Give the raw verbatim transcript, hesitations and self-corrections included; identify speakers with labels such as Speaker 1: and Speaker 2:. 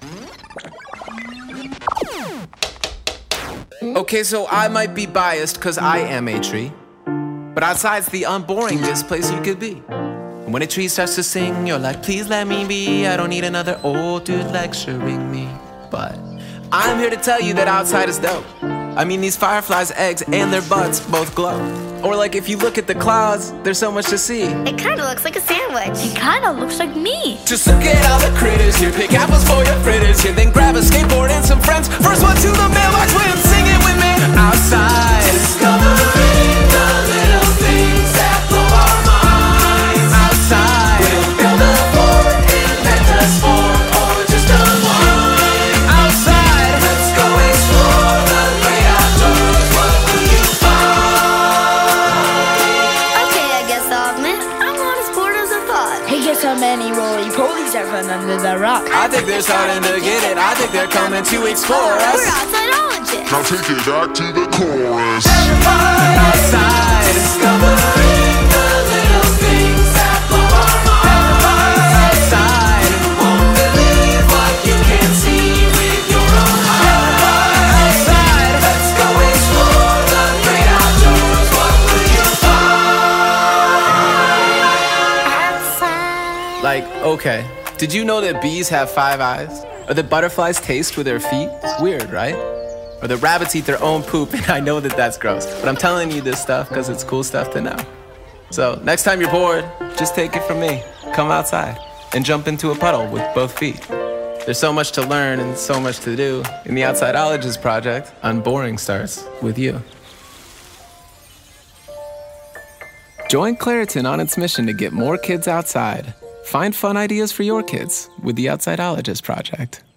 Speaker 1: Okay, so I might be biased because I am a tree, but outside's the unboringest place you could be. And when a tree starts to sing, you're like, please let me be. I don't need another old dude lecturing me. But I'm here to tell you that outside is dope. I mean, these fireflies' eggs and their butts both glow. Or like if you look at the clouds, there's so much to see.
Speaker 2: It kinda looks like a sandwich.
Speaker 3: It kinda looks like me.
Speaker 1: Just look at all the critters here. Pick apples for your fritters here. Then grab a skateboard and some friends. First one to the mailbox when sing it with me. Outside, discovering the little things that blow our minds. Outside, we'll build a fort and plant a sport or just unwind. Outside, let's go explore the great outdoors. What will you find?
Speaker 2: Okay, I guess I'll admit, I'm not as bored as I thought.
Speaker 3: Hey, guess how many roly-polies are found under the rock?
Speaker 1: I think they're starting to get it. I think they're coming to explore us.
Speaker 2: We're outsideologists.
Speaker 4: Now take it back to the chorus.
Speaker 1: Everybody outside, discovering the little things that blow our minds. Outside, won't believe what you can see with your own eyes. Outside, let's go explore the great outdoors. What will you find?
Speaker 2: Outside.
Speaker 1: Like, okay, did you know that bees have five eyes? Or that butterflies taste with their feet? Weird, right? Or that rabbits eat their own poop, and I know that that's gross. But I'm telling you this stuff because it's cool stuff to know. So next time you're bored, just take it from me. Come outside and jump into a puddle with both feet. There's so much to learn and so much to do. In the Outsideologist Project, Unboring starts with you. Join Claritin on its mission to get more kids outside. Find fun ideas for your kids with the Outsideologist Project.